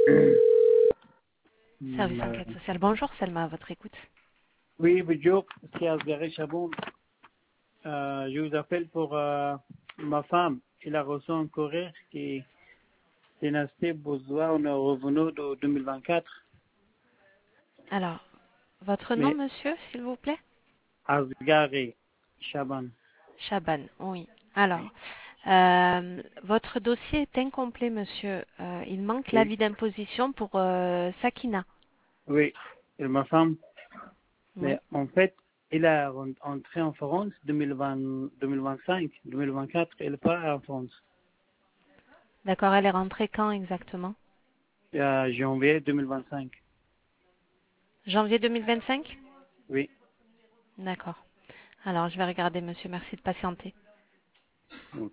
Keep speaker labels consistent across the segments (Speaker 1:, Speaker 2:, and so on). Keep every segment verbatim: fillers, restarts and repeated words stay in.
Speaker 1: Service
Speaker 2: Euh,
Speaker 1: enquête sociale. Bonjour Selma, à votre écoute.
Speaker 2: oui, bonjour, c'est Asgari Chaboun. Euh, je vous appelle pour euh, ma femme. Elle a reçu un courrier qui est resté besoin on est revenu de deux mille vingt-quatre.
Speaker 1: Alors, votre nom,
Speaker 2: Mais
Speaker 1: monsieur, s'il vous plaît?
Speaker 2: Asgari Chaban.
Speaker 1: Chaban, oui. Alors, euh, votre dossier est incomplet, monsieur. Euh, il manque
Speaker 2: Oui,
Speaker 1: l'avis d'imposition pour euh, Sakina.
Speaker 2: oui, et ma femme. Mais
Speaker 1: Oui.
Speaker 2: en fait, elle a ren- entré en France deux mille vingt, deux mille vingt-cinq, deux mille vingt-quatre. Elle n'est pas en France.
Speaker 1: D'accord, elle est rentrée quand exactement?
Speaker 2: Euh, janvier deux mille vingt-cinq.
Speaker 1: Janvier deux mille vingt-cinq?
Speaker 2: Oui.
Speaker 1: D'accord. Alors, je vais regarder, monsieur. Merci de patienter.
Speaker 2: Ok.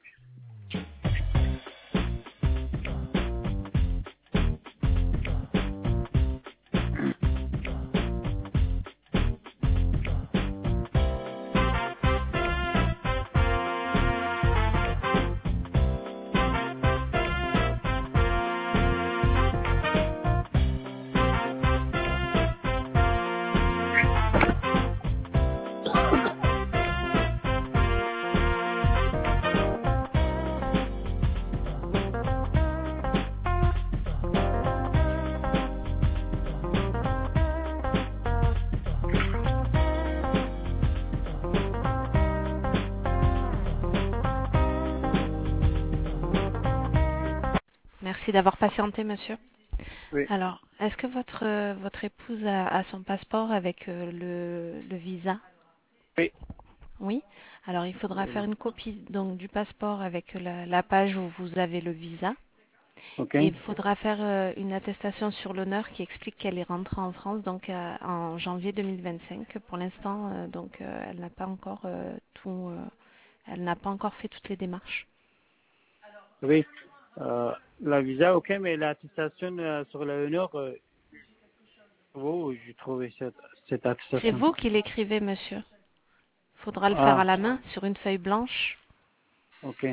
Speaker 1: Merci d'avoir patienté, monsieur.
Speaker 2: Oui.
Speaker 1: Alors, est-ce que votre, euh, votre épouse a, a son passeport avec euh, le, le visa?
Speaker 2: Oui.
Speaker 1: Oui. Alors, il faudra faire une copie donc du passeport avec la, la page où vous avez le visa.
Speaker 2: Ok.
Speaker 1: Et il faudra faire euh, une attestation sur l'honneur qui explique qu'elle est rentrée en France donc euh, en janvier deux mille vingt-cinq. Pour l'instant, euh, donc euh, elle n'a pas encore euh, tout, euh, elle n'a pas encore fait toutes les démarches.
Speaker 2: Oui. Euh, la visa, ok, mais l'attestation euh, sur la honneur, euh, où j'ai trouvé cette, cette
Speaker 1: C'est
Speaker 2: attestation.
Speaker 1: vous qui l'écrivez, monsieur. Il faudra le faire à
Speaker 2: Ah,
Speaker 1: la main sur une feuille blanche.
Speaker 2: ok.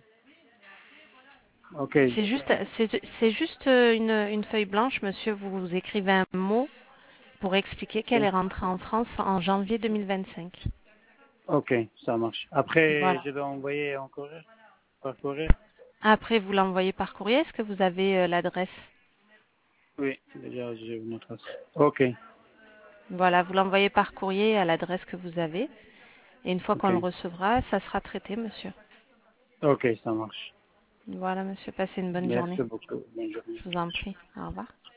Speaker 2: Ok.
Speaker 1: C'est juste, c'est c'est juste euh, une, une feuille blanche, monsieur. Vous, vous écrivez un mot pour expliquer qu'elle
Speaker 2: Ok,
Speaker 1: est rentrée en France en janvier deux mille vingt-cinq.
Speaker 2: ok, ça marche. Après,
Speaker 1: Voilà.
Speaker 2: je dois envoyer en courrier, par courrier.
Speaker 1: Après, vous l'envoyez par courrier. Est-ce que vous avez euh, l'adresse?
Speaker 2: Oui, déjà, j'ai une autre. Ok,
Speaker 1: Voilà, vous l'envoyez par courrier à l'adresse que vous avez. Et une fois qu'on
Speaker 2: ok.
Speaker 1: le recevra, ça sera traité, monsieur.
Speaker 2: Ok, ça marche.
Speaker 1: Voilà, monsieur, passez une bonne journée.
Speaker 2: Merci beaucoup. Bonne journée.
Speaker 1: Je vous en prie. Au revoir.